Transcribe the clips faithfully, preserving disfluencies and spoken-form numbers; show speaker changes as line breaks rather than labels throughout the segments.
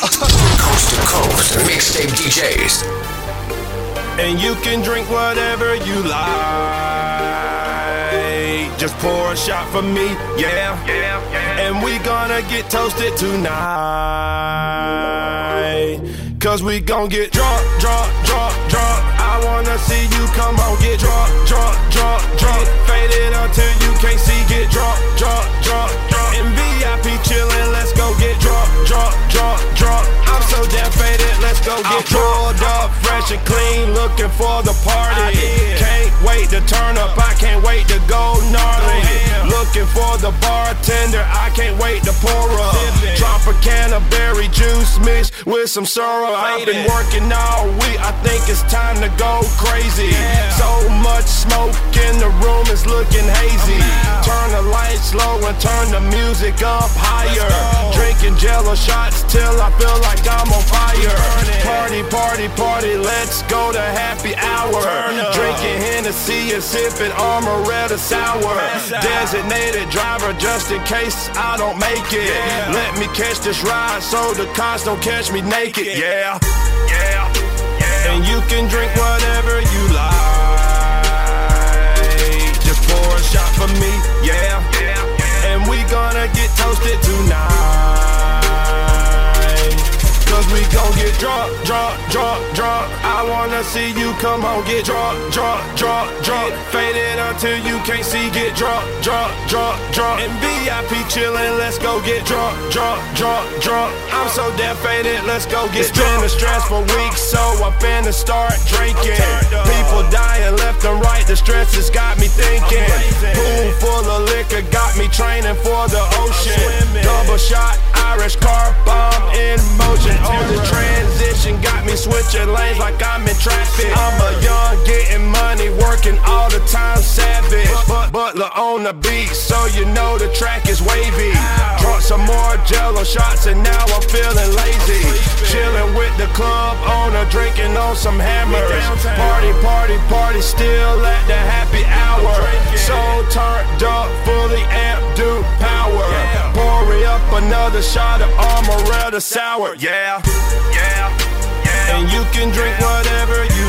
Coast to Coast Mixtape D Js.
And you can drink whatever you like. Just pour a shot for me, yeah. yeah, yeah. And we gonna get toasted tonight. Cause we gon' get drunk, drunk, drunk, drunk. I wanna see you come on, get drunk, drunk, drunk, drunk. Faded until you can't see, get drunk, drunk, drunk, drunk. In V I P chillin', let's go get drunk, drunk, drunk, drunk. I'm so damn faded, let's go get drunk. Pulled up, fresh and clean, looking for the party. Can't wait to turn up, I can't wait to go gnarly. Looking for the bartender, I can't wait to pour up. Drop a can of berry juice mixed with some syrup. I've been working all week, I think it's time to go crazy. So much smoke in the room, it's looking hazy. Turn the lights low and turn the music up higher. Drinking Jello shots till I feel like I'm on fire. Party, party, party, let's go to happy hour. Drinking Hennessy and sipping Armoretta sour. Designated driver just in case I don't make it. Let me catch this ride so the cops don't catch me naked. Yeah, yeah, yeah. And you can drink whatever you like. Just pour a shot for me, yeah, yeah. And we gonna get toasted tonight. Cause we gon' get drunk, drunk, drunk, drunk. I wanna see you come on, get drunk, drunk, drunk, drunk. Faded until you can't see, get drunk, drunk, drunk, drunk. In V I P chillin', let's go get drunk, drunk, drunk, drunk. I'm so damn faded, let's go get drunk. It's been a stressful week, so I'm finna start drinking. People dying left and right, the stress has got me thinking. Pool full of liquor got me training for the ocean. Double shot, Irish car bomb in motion. On the transition, got me switching lanes like I'm in traffic. I'm a young, getting money, working all the time, savage. But Butler on the beat, so you know the track is wavy. Drunk some more Jello shots and now I'm feeling lazy. Chilling with the club owner, drinking on some hammers. Party, party, party, still at the happy hour. So turned up, fully amped, do power. Pour me up another shot of Armoretta sour, yeah. Yeah, yeah. And you can drink whatever you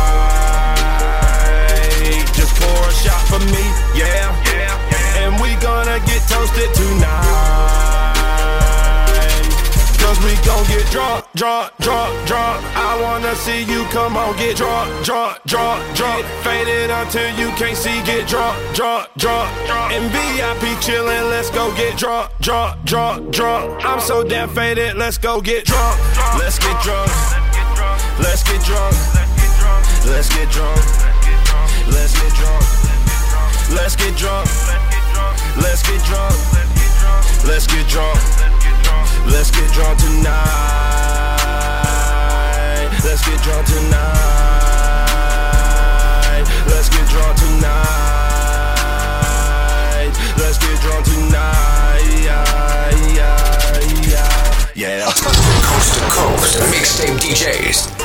like. Just pour a shot for me, yeah, yeah, yeah. And we gonna get toasted tonight. Cause we gon' get drunk, drunk, drunk, drunk. I wanna see you come on, get drunk, drunk, drunk, drunk. Faded until you can't see, get drunk, drunk, drunk, drunk. In V I P chillin', let's go get drunk, drunk, drunk, drunk. I'm so damn faded, let's go get drunk. Let's get drunk, let's get drunk, let's get drunk, let's get drunk, let's get drunk, let's get drunk, let's get drunk, let's get drunk tonight. Let's get drunk tonight. Let's get drunk tonight. Let's get drunk tonight. Yeah, yeah, yeah.
Coast to Coast Mixtape D Js.